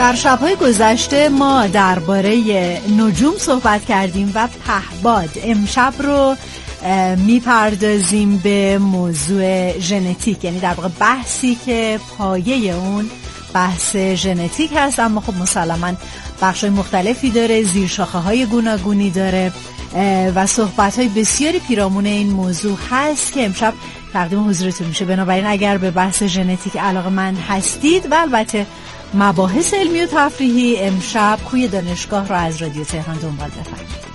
در شب‌های گذشته ما درباره نجوم صحبت کردیم و پهباد. امشب رو میپردازیم به موضوع ژنتیک، یعنی در واقع بحثی که پایه اون بحث ژنتیک هست، اما خب مسلماً بخش‌های مختلفی داره، زیرشاخه‌های گوناگونی داره و صحبت‌های بسیاری پیرامون این موضوع هست که امشب تقدیم حضورتون میشه. بنابراین اگر به بحث ژنتیک علاقه‌مند هستید و البته مباحث علمی و تفریحی، امشب کوی دانشگاه رو از رادیو تهران دنبال بفرمایید.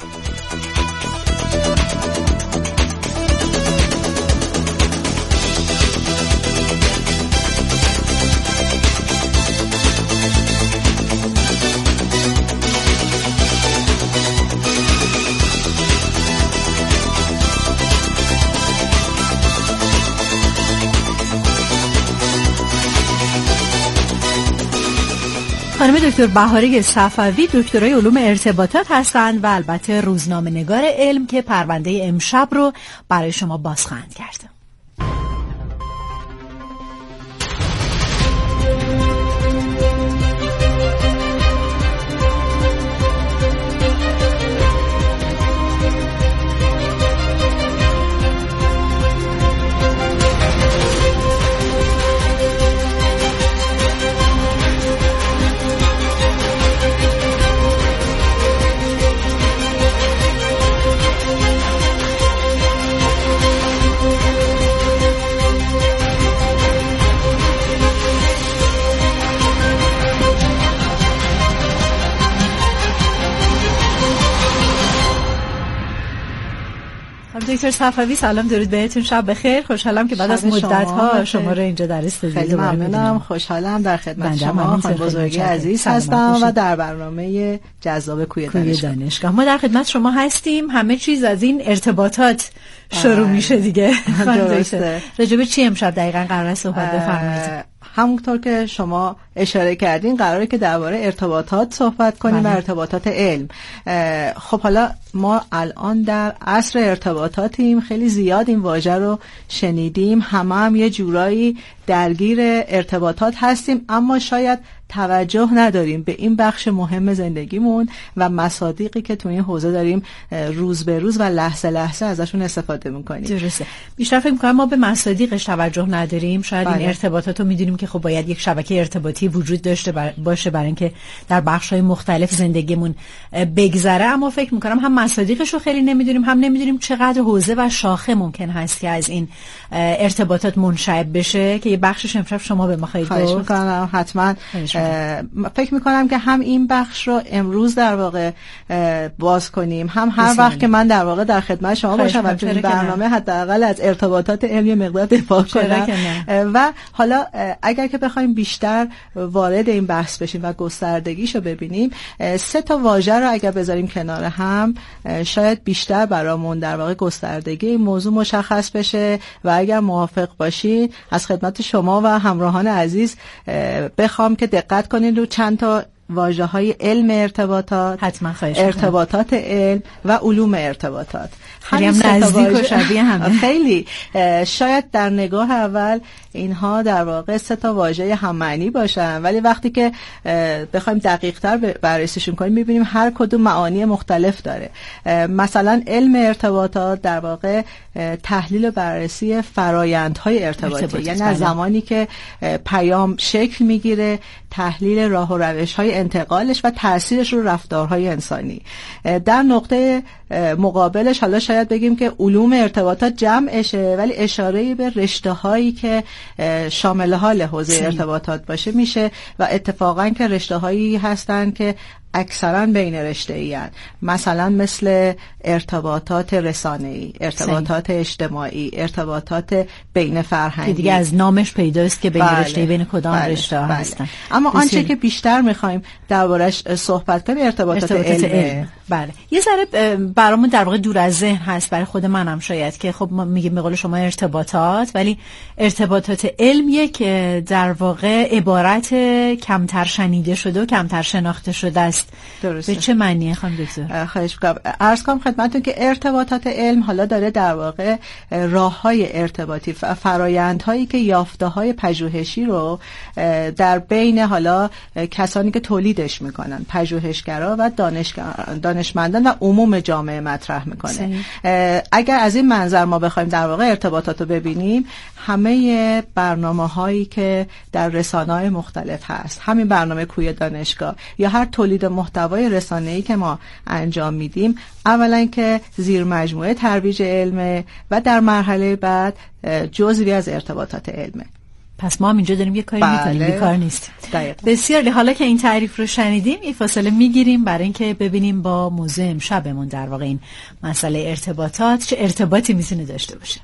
خانم دکتر بهاره صفوی دکترای علوم ارتباطات هستند و البته روزنامه‌نگار علم که پرونده امشب رو برای شما بازخواهند کرد. دکتر صفوی سلام، درود بهتون، شب بخیر. خوشحالم که بعد از مدت‌ها شما رو اینجا در استودیو خیلی ممنونم. خوشحالم در خدمت شما خانم بزرگی عزیز هستم و در برنامه جذاب کوی دانشگاه. ما در خدمت شما هستیم. همه چیز از این ارتباطات شروع میشه دیگه. درسته. راجع به چی امشب دقیقاً قراره صحبت بفرمایید؟ همونطور که شما اشاره کردین قراره که درباره ارتباطات صحبت کنیم و ارتباطات علم. خب حالا ما الان در عصر ارتباطاتیم، خیلی زیاد این واژه رو شنیدیم، هم یه جورایی درگیر ارتباطات هستیم، اما شاید توجه نداریم به این بخش مهم زندگیمون و مصادیقی که تو این حوزه داریم روز به روز و لحظه لحظه ازشون استفاده میکنیم. درسته. بیشتر فکر می‌کنم ما به مصادیقش توجه نداریم. شاید این ارتباطات رو میدونیم که خب باید یک شبکه ارتباطی وجود داشته باشه برای اینکه در بخش‌های مختلف زندگیمون بگذره، اما فکر می‌کنم هم مصادیقش رو خیلی نمیدونیم، هم نمیدونیم چقدر حوزه و شاخه ممکن هست که از این ارتباطات منشعب بشه، که یه بخشش امشب شما به ما خواهید گفت. خواهش می‌کنم. حتما. فکر میکنم که هم این بخش رو امروز در واقع باز کنیم، هم هر وقت که من در واقع در خدمت شما باشم و تو این برنامه حداقل از ارتباطات علمی مقدار دفاع کنم. و حالا اگر که بخوایم بیشتر وارد این بحث بشیم و گستردگیشو ببینیم، 3 تا واژه رو اگر بذاریم کنار هم شاید بیشتر برامون در واقع گستردگی این موضوع مشخص بشه. و اگر موافق باشین از خدمت شما و همراهان عزیز بخوام که دقت کنین رو چند تا واژه‌های علم ارتباطات، حتما خواهش ارتباطات علم و علوم ارتباطات. خیلی هم نزدیک و شبیه همه. خیلی شاید در نگاه اول اینها در واقع 3 تا واژه هم معنی باشن، ولی وقتی که بخوایم دقیق‌تر بررسیشون کنیم می‌بینیم هر کدوم معانی مختلف داره. مثلا علم ارتباطات در واقع تحلیل و بررسی فرآیندهای ارتباطی، یعنی از زمانی که پیام شکل میگیره، تحلیل راه و روش‌های انتقالش و تأثیرش رو رفتارهای انسانی. در نقطه مقابلش حالا شاید بگیم که علوم ارتباطات جمعشه، ولی اشاره‌ای به رشته‌هایی که شامل حال حوزه ارتباطات باشه میشه و اتفاقا که رشته‌هایی هستن که اکثرا بین رشته‌ای هستند، مثلا مثل ارتباطات رسانه‌ای، ارتباطات اجتماعی، ارتباطات بین فرهنگی، دیگه از نامش پیداست که بین رشته بین کدام رشته هستن. اما آنچه که بیشتر می‌خوایم دربارش صحبت کنیم ارتباطات علم. بله، یه ذره برامون در واقع دور از ذهن هست برای خود منم شاید که خب ما میگیم به قول شما ارتباطات، ولی ارتباطات علمیه که در واقع عبارت کمتر شنیده شده و کمتر شناخته شده است هست. درسته. به چه معنیه خانم دکتر؟ خواهش می‌کنم. عرض کنم خدمتتون که ارتباطات علم حالا داره در واقع راه‌های ارتباطی، فرآیندهایی که یافته‌های پژوهشی رو در بین حالا کسانی که تولیدش میکنن، پژوهشگرا و دانشمندان و عموم جامعه مطرح میکنه. اگر از این منظر ما بخوایم در واقع ارتباطات رو ببینیم، همه برنامه‌هایی که در رسانه‌های مختلف هست، همین برنامه کوی دانشگاه یا هر تولید محتوای رسانه‌ای که ما انجام میدیم، اولا که زیر مجموعه ترویج علم و در مرحله بعد جزئی از ارتباطات علمه. پس ما هم اینجا داریم یه کاری میکنیم، بیکار نیست. دقیقا. بسیار. حالا که این تعریف رو شنیدیم، یه فاصله میگیریم برای اینکه ببینیم با موضوع امشبمون در واقع این مسئله ارتباطات چه ارتباطی میتونه داشته باشه.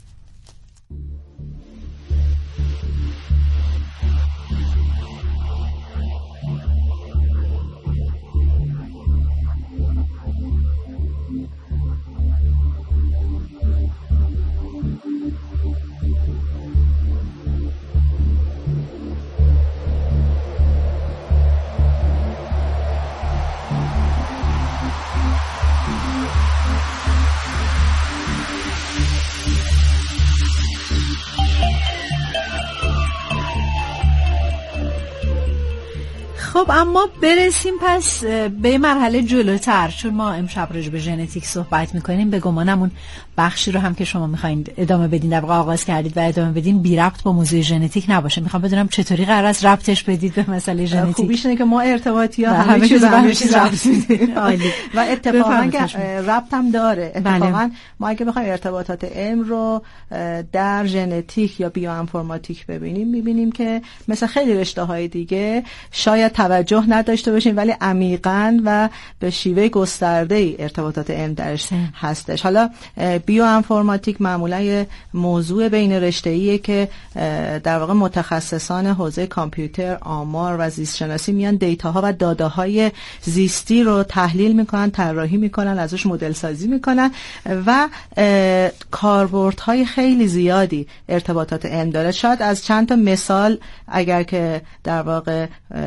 خب اما برسیم پس به مرحله جلوتر، چون ما امشب راجع به ژنتیک صحبت میکنیم. به گمانمون بخشی رو هم که شما میخواین ادامه بدین، در واقع آغاز کردید و ادامه بدین، بی ربط با موضوع ژنتیک نباشه. میخوام بدونم چطوری قرار است ربطش بدید به مسئله ژنتیک. خوبیش اینه که ما ارتباطی‌ها همه چیز ربط میدیم و اتفاقا ربط هم داره. اتفاقا ما اگه بخوایم ارتباطات علم رو در ژنتیک یا بیوانفورماتیک ببینیم، میبینیم که مثل خیلی رشته‌های دیگه شاید توجه نداشته باشیم، ولی عمیقاً و به شیوه گسترده‌ای ارتباطات علم درش هستش. حالا بیوانفورماتیک معمولاً موضوع بین رشته‌ایه که در واقع متخصصان حوزه کامپیوتر، آمار و زیست شناسی میان دیتاها و داده‌های زیستی رو تحلیل میکنن، طراحی میکنن، ازش مدل سازی میکنن و کاربردهای خیلی زیادی ارتباطات علم داره. شاید از چند تا مثال اگر که در واقع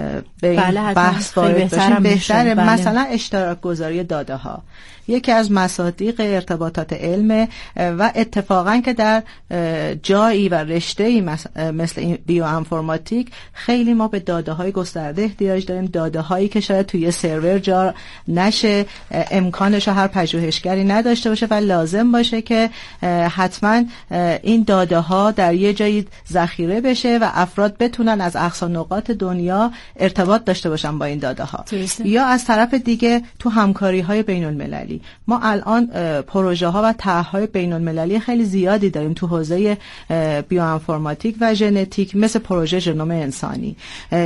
بحث وارد بشیم بهتره. مثلا اشتراک گذاری داده ها یکی از مصادیق ارتباطات علم و اتفاقا که در جایی و رشته‌ای مثل این بیوانفورماتیک خیلی ما به داده‌های گسترده احتیاج داریم، داده‌هایی که شاید توی سرور جا نشه، امکانش هر پژوهشگری نداشته باشه و لازم باشه که حتما این داده‌ها در یه جایی ذخیره بشه و افراد بتونن از اقصا نقاط دنیا ارتباط داشته باشن با این داده‌ها. یا از طرف دیگه تو همکاری‌های بین‌المللی ما الان پروژه ها و طرح‌های بین‌المللی خیلی زیادی داریم تو حوزه بیوانفورماتیک و ژنتیک، مثل پروژه ژنوم انسانی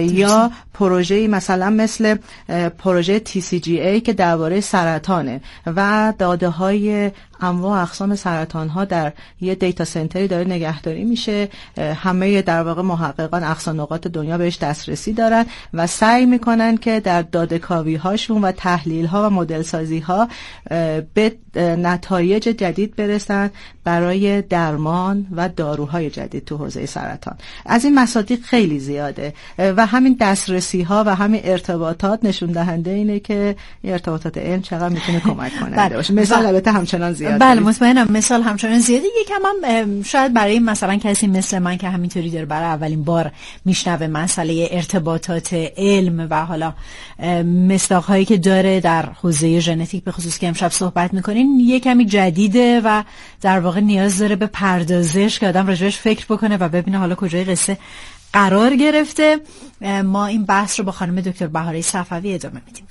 یا پروژه‌ای مثلا مثل پروژه TCGA که درباره سرطانه و داده‌های انواع اقسام سرطان‌ها در یه دیتا سنتری داره نگهداری میشه. همه در واقع محققان اقصا نقاط دنیا بهش دسترسی دارن و سعی میکنن که در داده‌کاوی‌هاشون و تحلیل‌ها و مدل‌سازی‌ها به نتایج جدید برسن برای درمان و داروهای جدید تو حوزه سرطان. از این مصادیق خیلی زیاده و همین دسترسی‌ها و همین ارتباطات نشون دهنده اینه که ارتباطات علم چقدر میتونه کمک کننده باشه. مثال البته همچنان زیاده. بله مطمئنم مثال همچنان زیاده. یکم هم شاید برای مثلا کسی مثل من که همینطوری داره برای اولین بار میشنوه مسئله ارتباطات علم و حالا مصداق‌هایی که داره در حوزه ژنتیک به خصوص که امشب صحبت می‌کنین یه کمی جدیده و در واقع نیاز داره به پردازش که آدم راجعش فکر بکنه و ببینه حالا کجای قصه قرار گرفته. ما این بحث رو با خانم دکتر بهاره صفوی ادامه میدیم.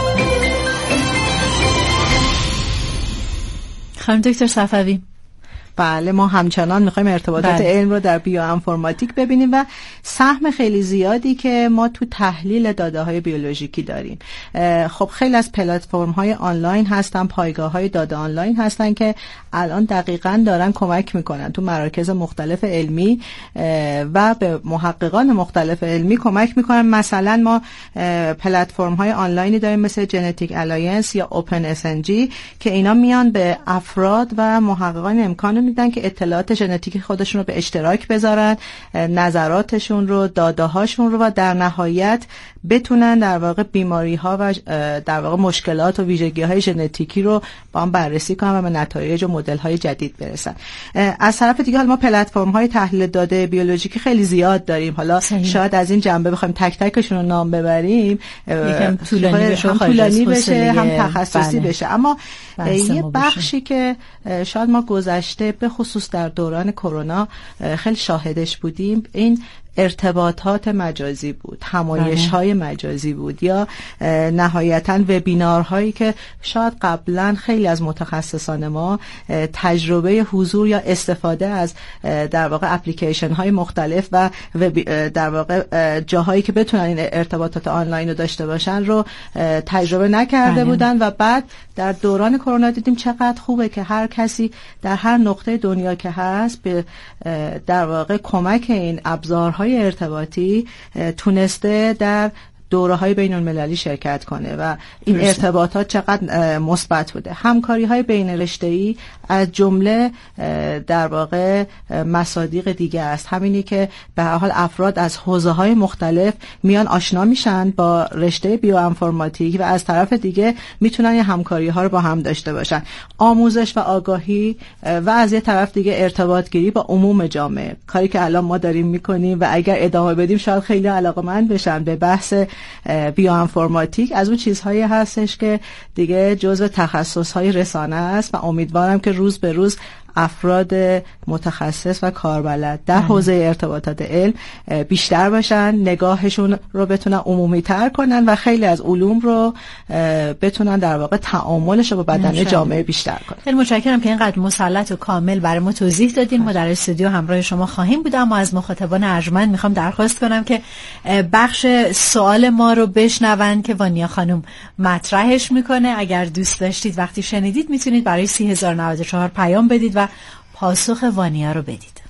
خانم دکتر صفوی بله، ما همچنان میخوایم ارتباطات علم رو در بیوانفورماتیک ببینیم و سهم خیلی زیادی که ما تو تحلیل داده های بیولوژیکی داریم. خب خیلی از پلتفرم های آنلاین هستن، پایگاه های داده آنلاین هستن که الان دقیقاً دارن کمک میکنن تو مراکز مختلف علمی و به محققان مختلف علمی کمک میکنن. مثلا ما پلتفرم های آنلاینی داریم مثل ژنتیک الاینس یا اوپن SNG که اینا میان به افراد و محققان امکان میدن که اطلاعات ژنتیکی خودشون رو به اشتراک بذارن، نظراتشون رو، داده هاشون رو و در نهایت بتونن در واقع بیماری ها و در واقع مشکلات و ویژگی های ژنتیکی رو با هم بررسی کنن و به نتایج و مدل های جدید برسن. از طرف دیگه حالا ما پلتفرم های تحلیل داده بیولوژیکی خیلی زیاد داریم. حالا شاید از این جنبه بخوایم تک تکشون رو نام ببریم یکم طولانی بشه هم تخصصی بشه، اما یه بخشی که شاید ما گذشته به خصوص در دوران کرونا خیلی شاهدش بودیم، این ارتباطات مجازی بود، همایش‌های مجازی بود یا نهایتاً وبینارهایی که شاید قبلاً خیلی از متخصصان ما تجربه حضور یا استفاده از در واقع اپلیکیشن‌های مختلف و در واقع جاهایی که بتونن این ارتباطات آنلاین رو داشته باشن رو تجربه نکرده بودن و بعد در دوران کرونا دیدیم چقدر خوبه که هر کسی در هر نقطه دنیا که هست به در واقع کمک این ابزارهای ارتباطی تونسته در دوره‌های بین‌المللی شرکت کنه و این ارتباطات چقدر مثبت بوده. همکاری‌های بین رشته‌ای از جمله در واقع مصادیق دیگه است، همینی که به هر حال افراد از حوزه‌های مختلف میان آشنا میشن با رشته بیوانفورماتیک و از طرف دیگه میتونن یه همکاری‌ها رو با هم داشته باشن. آموزش و آگاهی و از یه طرف دیگه ارتباط گیری با عموم جامعه، کاری که الان ما داریم میکنیم و اگر ادامه بدیم شاید خیلی علاقه‌مند بشن به بحث بیوانفورماتیک. از اون چیزهایی هستش که دیگه جزو تخصصهای رسانه است و امیدوارم که روز به روز افراد متخصص و کاربلد در حوزه ارتباطات علم بیشتر باشن، نگاهشون رو بتونن عمومی تر کنن و خیلی از علوم رو بتونن در واقع تعاملش رو با بدن جامعه بیشتر کنن. خیلی متشکرم که اینقدر مسلط و کامل برای ما توضیح دادین. ما در استودیو همراه شما خواهیم بود، اما از مخاطبان ارجمند میخوام درخواست کنم که بخش سوال ما رو بشنون که وانیا خانم مطرحش میکنه. اگر دوست داشتید وقتی شنیدید میتونید برای 30,094 پیام بدید و پاسخ وانیا رو بدید.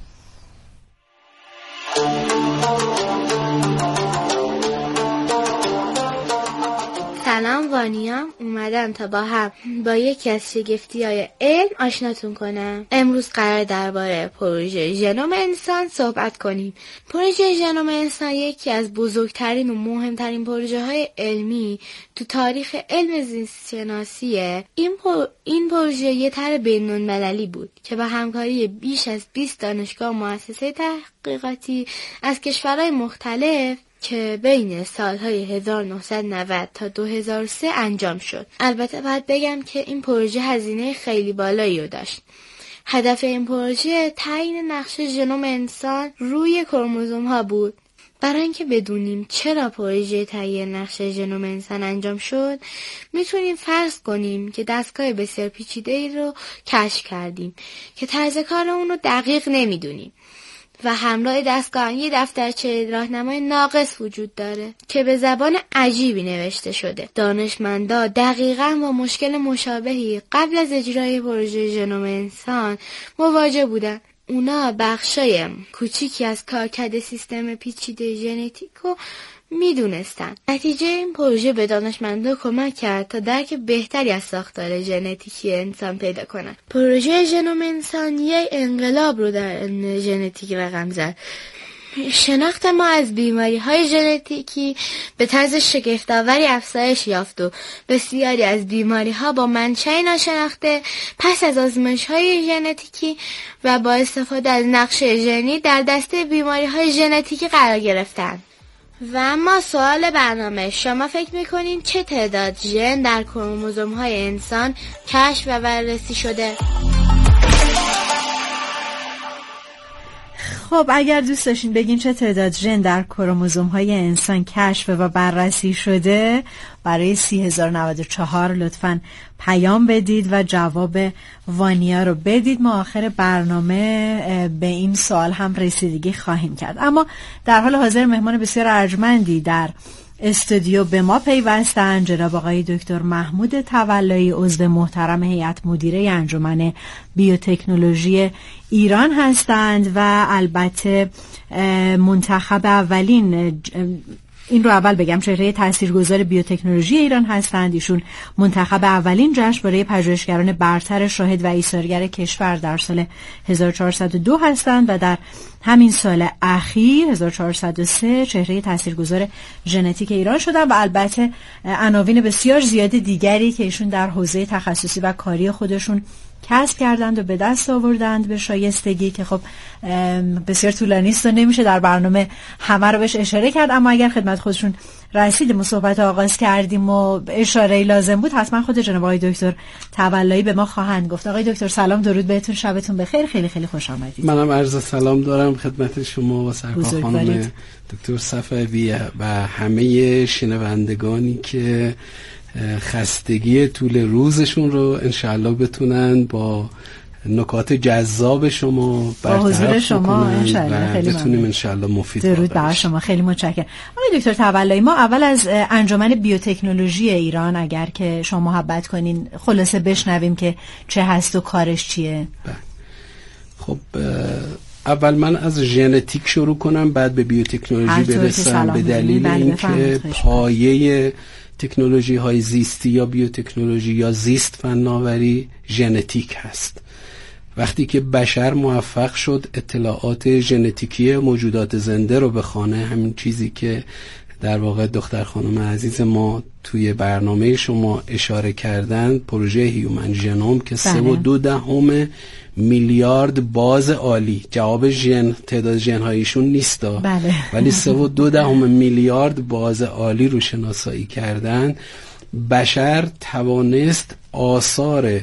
سلام، وانیا. اومدم تا با یکی از شگفتی‌های علم آشناتون کنم. امروز قرار درباره پروژه ژنوم انسان صحبت کنیم. پروژه ژنوم انسان یکی از بزرگترین و مهمترین پروژه‌های علمی تو تاریخ علم زیست شناسیه. این پروژه یه طرح بین‌المللی بود که با همکاری بیش از 20 دانشگاه و مؤسسه تحقیقاتی از کشورهای مختلف که بین سالهای 1990 تا 2003 انجام شد. البته باید بگم که این پروژه هزینه خیلی بالایی رو داشت. هدف این پروژه تعیین نقشه ژنوم انسان روی کروموزوم ها بود. برای اینکه بدونیم چرا پروژه تعیین نقشه ژنوم انسان انجام شد، میتونیم فرض کنیم که دستگاه بسیار پیچیده‌ای رو کشف کردیم که طرز کار اون رو دقیق نمیدونیم و همراه دستگاه یه دفترچه راهنمای ناقص وجود داره که به زبان عجیبی نوشته شده. دانشمندا دقیقاً با مشکل مشابهی قبل از اجرای پروژه ژنوم انسان مواجه بودن. اونا بخشای کوچیکی از کارکرد سیستم پیچیده ژنتیک رو میدونستن. نتیجه این پروژه به دانشمندا کمک کرد تا درک بهتری از ساختار ژنتیکی انسان پیدا کنن. پروژه ژنوم انسان یک انقلاب رو در علم ژنتیک رقم زد. شناخت ما از بیماری‌های ژنتیکی به طرز شگفت‌آوری افزایش یافت و بسیاری از بیماری‌ها با منشأ ناشناخته پس از آزمایش‌های ژنتیکی و با استفاده از نقشه ژنی در دسته بیماری‌های ژنتیکی قرار گرفتند. و اما سوال برنامه، شما فکر میکنین چه تعداد ژن در کروموزوم‌های انسان کشف و بررسی شده؟ خب اگر دوست داشتین بگین چه تعداد ژن در کروموزوم‌های انسان کشف و بررسی شده، برای 30094 لطفاً پیام بدید و جواب وانیا رو بدید. ما آخر برنامه به این سوال هم رسیدگی خواهیم کرد. اما در حال حاضر مهمان بسیار ارجمندی در استودیو به ما پیوستن. جناب آقای دکتر محمود تولایی، عضو محترم هیئت مدیره انجمن بیوتکنولوژی ایران هستند و البته منتخب اولین، این رو اول بگم، چهره تاثیرگذار بیوتکنولوژی ایران هستند. ایشون منتخب اولین جشنواره پژوهشگران برتر شاهد و ایثارگر کشور در سال 1402 هستند و در همین سال اخیر 1403 چهره تاثیرگذار ژنتیک ایران شدن و البته عناوین بسیار زیاد دیگری که ایشون در حوزه تخصصی و کاری خودشون کسب کردند و به دست آوردند به شایستگی، که خب بسیار طولانی است و نمیشه در برنامه همه رو بهش اشاره کرد. اما اگر خدمت خودشون رسیدیم و صحبت آغاز کردیم و اشاره لازم بود، حتما خود جناب آقای دکتر تولایی به ما خواهند گفت. آقای دکتر سلام، درود بهتون، شبتون بخیر، خیلی خیلی خوش آمدید. منم عرض سلام دارم خدمت شما و سرکار خانم دکتر صفوی و همه شنوندگانی که خستگی طول روزشون رو انشاءالله بتونن با نکات جذاب شما برطرف کنن و بتونیم انشاءالله مفید باشیم. درود بر شما، خیلی متشکرم. آقای دکتر تولایی، ما اول از انجمن بیوتکنولوژی ایران اگر که شما محبت کنین خلاصه بشنویم که چه هست و کارش چیه. خب اول من از ژنتیک شروع کنم، بعد به بیوتکنولوژی برسم، به دلیل اینکه پایه تکنولوژی های زیستی یا بیوتکنولوژی یا زیست فناوری ژنتیک هست. وقتی که بشر موفق شد اطلاعات ژنتیکی موجودات زنده رو بخونه، همین چیزی که در واقع دختر خانم عزیز ما توی برنامه شما اشاره کردن، پروژه هیومن ژنوم که 3.2 میلیارد باز عالی، جواب ژن تعداد ژن هایشون نیست ولی 3.2 میلیارد باز عالی رو شناسایی کردن. بشر توانست آثار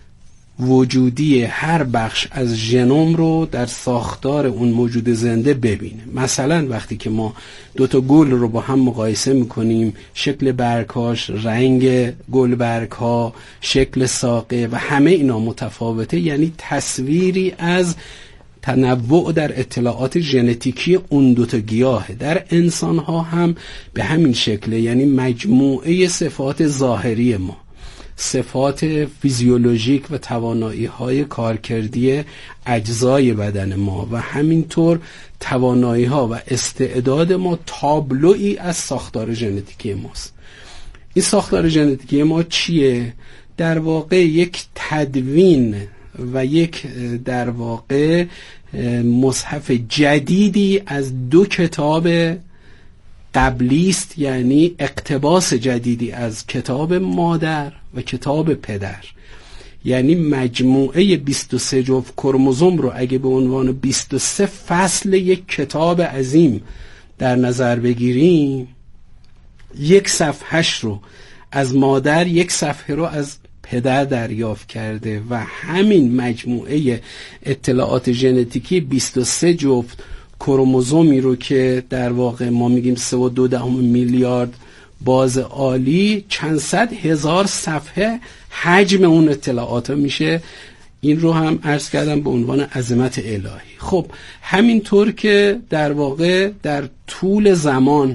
وجودی هر بخش از ژنوم رو در ساختار اون موجود زنده ببینه. مثلا وقتی که ما دوتا گل رو با هم مقایسه میکنیم، شکل برگ‌هاش، رنگ گل برگ‌ها، شکل ساقه و همه اینا متفاوته، یعنی تصویری از تنوع در اطلاعات ژنتیکی اون دوتا گیاهه. در انسان ها هم به همین شکله، یعنی مجموعه صفات ظاهری ما، صفات فیزیولوژیک و توانایی‌های کارکردی اجزای بدن ما و همینطور توانایی‌ها و استعداد ما تابلویی از ساختار ژنتیکی ماست. این ساختار ژنتیکی ما چیه؟ در واقع یک تدوین و یک در واقع مصحف جدیدی از دو کتاب قبلی است، یعنی اقتباس جدیدی از کتاب مادر و کتاب پدر. یعنی مجموعه 23 جفت کروموزوم رو اگه به عنوان 23 فصل یک کتاب عظیم در نظر بگیریم، یک صفحهش رو از مادر، یک صفحه رو از پدر دریافت کرده و همین مجموعه اطلاعات ژنتیکی 23 جفت کروموزومی رو که در واقع ما میگیم 3.2 میلیارد باز عالی، چند صد هزار صفحه حجم اون اطلاعات میشه. این رو هم عرض کردم به عنوان عظمت الهی. خب همینطور که در واقع در طول زمان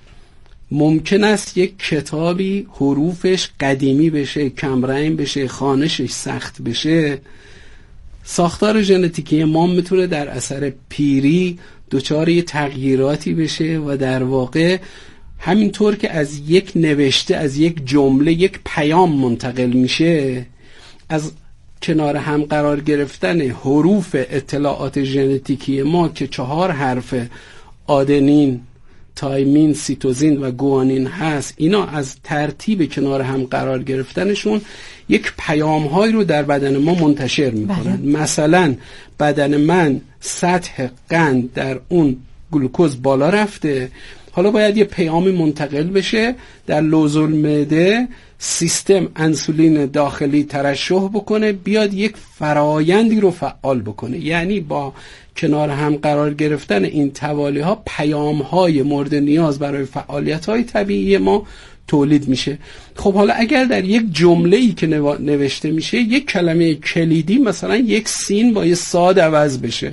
ممکن است یک کتابی حروفش قدیمی بشه، کمرنگ بشه، خوانشش سخت بشه، ساختار ژنتیکی ما میتونه در اثر پیری دچار یه تغییراتی بشه و در واقع همینطور که از یک نوشته، از یک جمله یک پیام منتقل میشه، از کنار هم قرار گرفتن حروف اطلاعات ژنتیکی ما که 4 حرف آدنین، تایمین، سیتوزین و گوانین هست، اینا از ترتیب کنار هم قرار گرفتنشون یک پیام‌هایی رو در بدن ما منتشر می‌کنن. مثلا بدن من سطح قند در اون گلوکوز بالا رفته، حالا باید یه پیامی منتقل بشه در لوز المعده، سیستم انسولین داخلی ترشح بکنه، بیاد یک فرایندی رو فعال بکنه. یعنی با کنار هم قرار گرفتن این توالی ها پیام های مورد نیاز برای فعالیت های طبیعی ما تولید میشه. خب حالا اگر در یک جمله‌ای که نوشته میشه یک کلمه کلیدی، مثلا یک سین با یه صاد عوض بشه،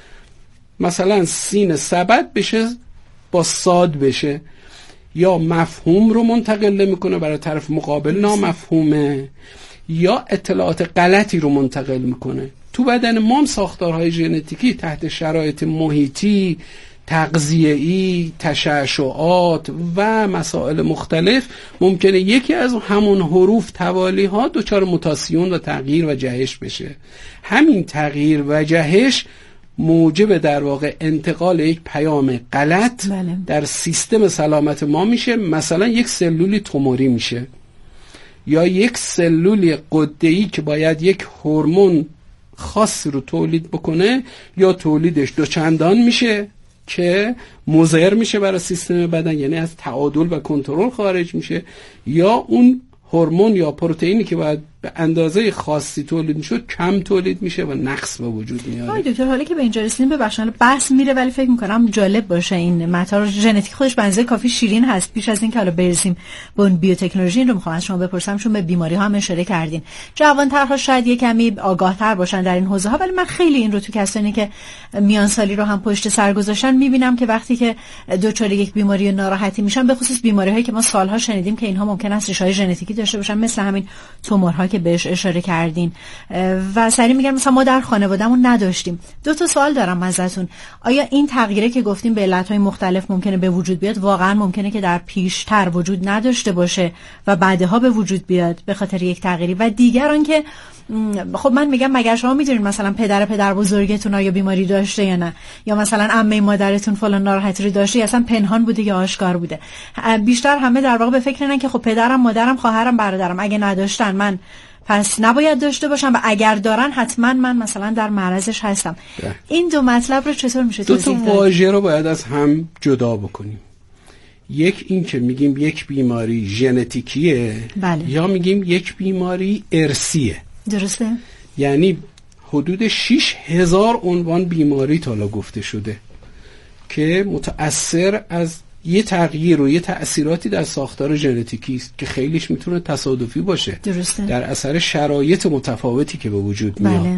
مثلا سین سبد بشه با صاد بشه، یا مفهوم رو منتقل میکنه برای طرف مقابل نامفهومه، یا اطلاعات غلطی رو منتقل میکنه. تو بدن ما هم ساختارهای ژنتیکی تحت شرایط محیطی، تغذیه‌ای، تشعشعات و مسائل مختلف ممکنه یکی از همون حروف توالی ها دچار موتاسیون و تغییر و جهش بشه. همین تغییر و جهش موجب در واقع انتقال یک پیام غلط در سیستم سلامت ما میشه. مثلا یک سلولی توموری میشه، یا یک سلولی غده‌ای که باید یک هورمون خاصی رو تولید بکنه، یا تولیدش دوچندان میشه که مضر میشه برای سیستم بدن، یعنی از تعادل و کنترل خارج میشه، یا اون هورمون یا پروتئینی که باید به اندازه خاصی تولید میشد کم تولید میشه و نقص به وجود میاد. دکتر حالا که به اینجا رسیدیم ببخشید بحث میره، ولی فکر میکنم جالب باشه این مطالب. ژنتیک خودش بنزه کافی شیرین هست. پیش از اینکه حالا برسیم به اون بیوتکنولوژی، این رو میخوام از شما بپرسم، چون به بیماری ها هم اشاره کردین. جوان‌ترها شاید یه کمی آگاه‌تر باشن در این حوزه ها، ولی من خیلی این رو تو کسانی که میان سالی رو هم پشت سر گذاشتن میبینم که وقتی که دچار یک بیماری ناراحتی میشن، به خصوص بیماری‌هایی که ما سالها شنیدیم که اینها ممکن است ریشه‌های ژنتیکی داشته باشن، مثل همین تومورها که بهش اشاره کردین، و سریع میگم مثلا ما در خانوادهمون نداشتیم. دو تا سوال دارم ازتون. آیا این تغییره که گفتیم به علتهای مختلف ممکنه به وجود بیاد، واقعا ممکنه که در پیشتر وجود نداشته باشه و بعدها به وجود بیاد به خاطر یک تغییری؟ و دیگران که خب من میگم مگر شما میدونید مثلا پدر بزرگتون آیا بیماری داشته یا نه، یا مثلا عمه مادرتون فلان ناراحتی رو داشته، یا اصلا پنهان بوده یا آشکار بوده؟ بیشتر همه در واقع به فکر اینن که خب پدرم، مادرم، خواهرم، برادرم اگه نداشتن من پس نباید داشته باشم، و اگر دارن حتما من مثلا در معرضش هستم. این دو مطلب رو چطور میشه توضیح داد؟ دو تا واژه رو باید از هم جدا بکنیم. یک این که میگیم یک بیماری ژنتیکیه، بله. یا میگیم یک بیماری ارثیه. درسته؟ یعنی حدود 6000 عنوان بیماری تا حالا گفته شده که متأثر از یه تغییر و یه تأثیراتی در ساختار ژنتیکی است که خیلیش میتونه تصادفی باشه. درسته. در اثر شرایط متفاوتی که به وجود میاد. بله.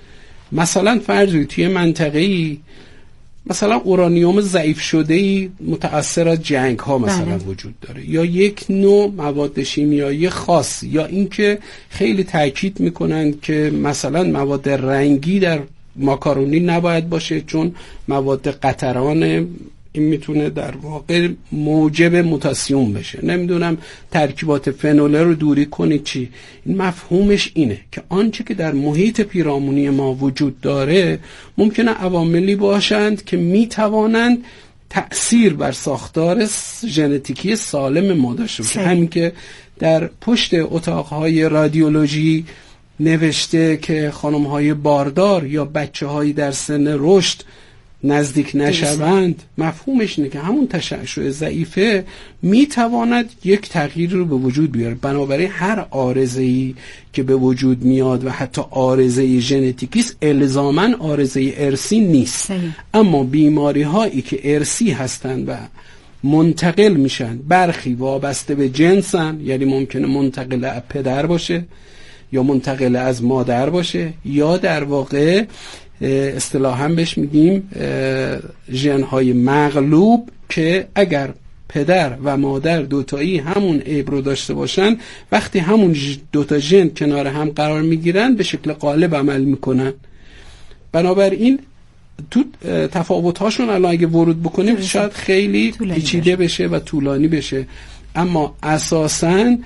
مثلا فرض توی منطقه‌ای مثلا اورانیوم ضعیف شده‌ای متأثر از جنگ ها مثلا وجود داره، یا یک نوع مواد شیمیایی خاص، یا اینکه خیلی تاکید میکنن که مثلا مواد رنگی در ماکارونی نباید باشه چون مواد قطران، این میتونه در واقع موجب موتاسیون بشه. نمیدونم ترکیبات فنوله رو دوری کنید چی. این مفهومش اینه که آنچه که در محیط پیرامونی ما وجود داره ممکنه عواملی باشند که میتوانند تأثیر بر ساختار ژنتیکی سالم ما داشته باشه. همین که در پشت اتاقهای رادیولوژی نوشته که خانم‌های باردار یا بچه‌هایی در سن رشد نزدیک نشوند، مفهومش اینه که همون تشعشع ضعیفه میتواند یک تغییر رو به وجود بیاره. بنابراین هر عارضه‌ای که به وجود میاد و حتی عارضه ژنتیکی است الزاماً عارضه ارثی نیست. اما بیماری هایی که ارثی هستند و منتقل میشن، برخی وابسته به جنسن، یعنی ممکنه منتقل از پدر باشه یا منتقل از مادر باشه، یا در واقع اصطلاحاً بهش میگیم ژن‌های مغلوب که اگر پدر و مادر دوتایی همون عیب رو داشته باشن، وقتی همون دوتا ژن کنار هم قرار میگیرن به شکل غالب عمل میکنن. بنابراین تو تفاوت‌هاشون الان اگه ورود بکنیم شاید خیلی پیچیده بشه و طولانی بشه، اما اساساً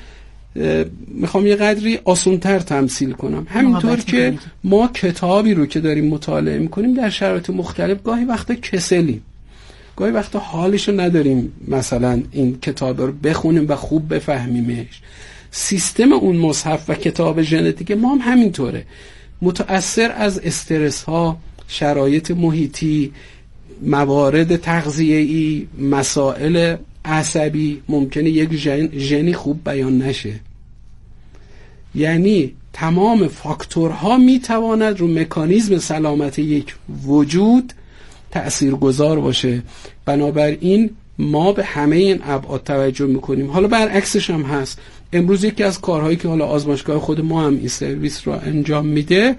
میخوام یه قدری آسان‌تر تمثیل کنم. همینطور که ما کتابی رو که داریم مطالعه میکنیم در شرایط مختلف گاهی وقتا کسلیم، گاهی وقتا حالش رو نداریم مثلا این کتاب رو بخونیم و خوب بفهمیمش. سیستم اون مصحف و کتاب ژنتیک ما هم همینطوره، متأثر از استرس ها، شرایط محیطی، موارد تغذیه‌ای، مسائل عصبی، ممکنه یک ژنی خوب بیان نشه. یعنی تمام فاکتورها میتواند رو مکانیزم سلامت یک وجود تأثیرگذار باشه. بنابراین ما به همه این ابعاد توجه میکنیم. حالا برعکسش هم هست. امروز یکی از کارهایی که حالا آزمایشگاه خود ما هم این سرویس رو انجام میده،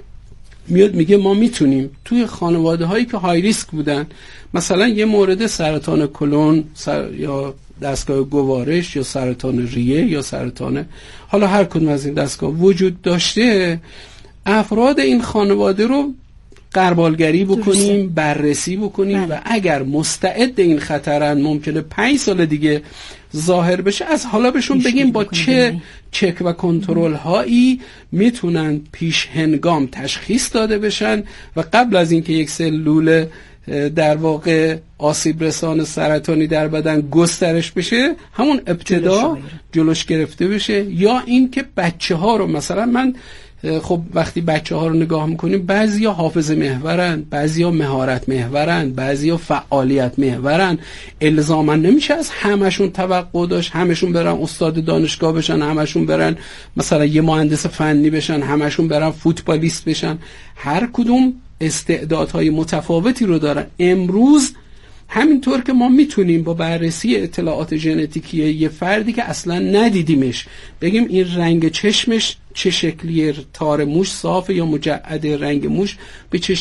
میاد میگه ما میتونیم توی خانواده هایی که های ریسک بودن، مثلا یه مورد سرطان کلون یا دستگاه گوارش یا سرطان ریه یا سرطان حالا هر کدوم از این دستگاه وجود داشته، افراد این خانواده رو غربالگری بکنیم، بررسی بکنیم و اگر مستعد این خطرن، ممکنه 5 سال دیگه ظاهر بشه، از حالا بهشون بگیم با چه چک و کنترل هایی میتونن پیش هنگام تشخیص داده بشن و قبل از اینکه یک سلول در واقع آسیب رسان سرطانی در بدن گسترش بشه، همون ابتدا جلوش گرفته بشه. یا اینکه بچه ها رو، مثلا من خب وقتی بچه ها رو نگاه میکنیم، بعضیا حافظه محورن، بعضیا مهارت محورن، بعضیا فعالیت محورن. الزاما نمیشه از همشون توقع داشت همشون برن استاد دانشگاه بشن، همشون برن مثلا یه مهندس فنی بشن، همشون برن فوتبالیست بشن. هر کدوم استعدادهای متفاوتی رو دارن. امروز همینطور که ما میتونیم با بررسی اطلاعات ژنتیکی یه فردی که اصلا ندیدیمش بگیم این رنگ چشمش چه شکلیه، تار موش صافه یا مجعد، رنگ موش به چه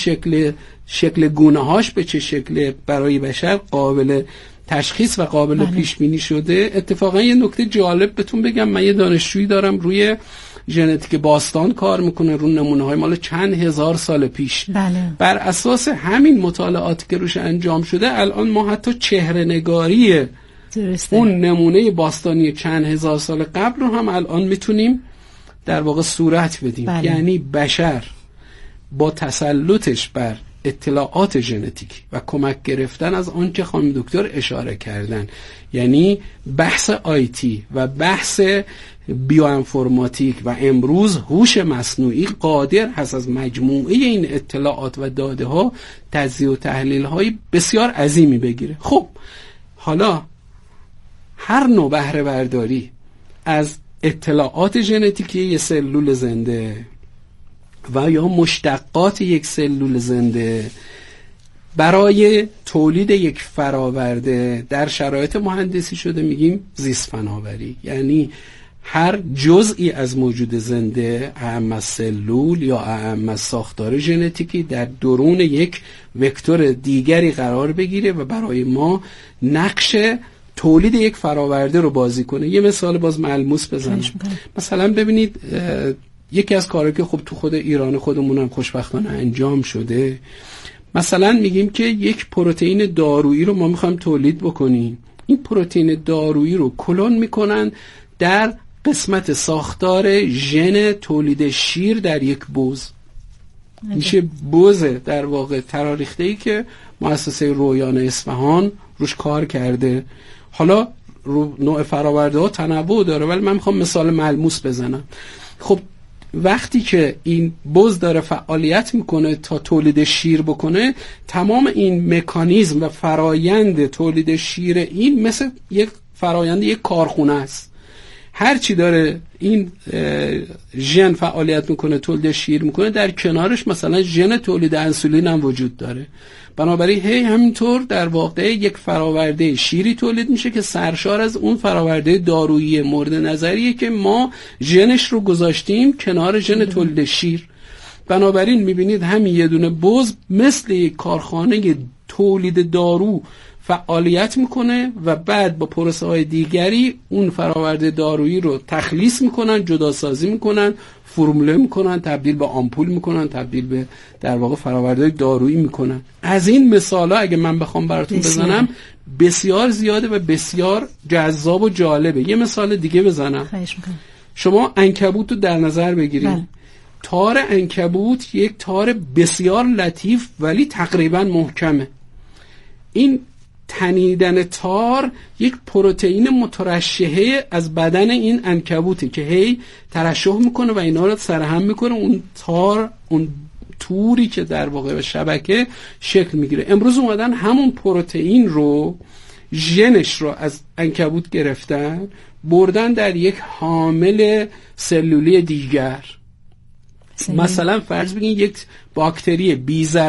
شکل گونه هاش به چه شکل، برای بشر قابل تشخیص و قابل پیش بینی شده. اتفاقا یه نکته جالب بهتون بگم، من یه دانشجویی دارم روی ژنتیک باستان کار میکنه، رو نمونه های مال چند هزار سال پیش. بر اساس همین مطالعاتی که روش انجام شده، الان ما حتی چهره نگاری اون نمونه باستانی چند هزار سال قبل رو هم الان میتونیم در واقع صورت بدیم. یعنی بشر با تسلطش بر اطلاعات ژنتیکی و کمک گرفتن از آن که خانم دکتر اشاره کردن، یعنی بحث آیتی و بحث بیوانفورماتیک و امروز هوش مصنوعی، قادر هست از مجموعه این اطلاعات و داده ها تجزیه و تحلیل های بسیار عظیمی بگیره. خب حالا هر نوع بهره برداری از اطلاعات ژنتیکی یک سلول زنده و یا مشتقات یک سلول زنده برای تولید یک فراورده در شرایط مهندسی شده میگیم زیست فناوری. یعنی هر جزئی از موجود زنده، اهم از سلول یا اهم از ساختار ژنتیکی، در درون یک وکتور دیگری قرار بگیره و برای ما نقش تولید یک فراورده رو بازی کنه. یه مثال باز ملموس بزنم. مثلا ببینید یکی از کارهایی که خب تو خود ایران خودمون هم خوشبختانه انجام شده، مثلا میگیم که یک پروتئین دارویی رو ما میخوایم تولید بکنیم. این پروتئین دارویی رو کلون میکنن در قسمت ساختار ژن تولید شیر در یک بز. میشه بز در واقع تراریخته‌ای که مؤسسه رویان اصفهان روش کار کرده. حالا نوع فراورده ها تنوع داره، ولی من میخوام مثال ملموس بزنم. خب وقتی که این بز داره فعالیت میکنه تا تولید شیر بکنه، تمام این مکانیزم و فرایند تولید شیر این مثل یک فرایند یک کارخونه است. هر چی داره این ژن فعالیت میکنه، تولید شیر میکنه، در کنارش مثلا ژن تولید انسولین هم وجود داره. بنابراین همینطور در واقع یک فراورده شیری تولید میشه که سرشار از اون فراورده دارویی مورد نظریه که ما ژنش رو گذاشتیم کنار ژن تولید شیر. بنابراین میبینید همین یه دونه بز مثل یک کارخانه تولید دارو فعالیت میکنه و بعد با پروسه های دیگری اون فراورده دارویی رو تخلیص میکنن، جداسازی میکنن، فرموله میکنن، تبدیل به آمپول میکنن، تبدیل به در واقع فراورده دارویی میکنن. از این مثالا اگه من بخوام براتون بزنم بسیار زیاده و بسیار جذاب و جالبه. یه مثال دیگه بزنم. شما عنکبوت رو در نظر بگیرید. تار عنکبوت یک تار بسیار لطیف ولی تقریبا محکمه. این تنیدن تار یک پروتئین مترشحه از بدن این عنکبوته که هی ترشح میکنه و اینا رو سرهم میکنه، اون توری که در واقع به شبکه شکل میگیره. امروز اومدن همون پروتئین رو، ژنش رو از عنکبوت گرفتن بردن در یک حامل سلولی دیگر. مثلا فرض بگین یک باکتری بی‌ضرر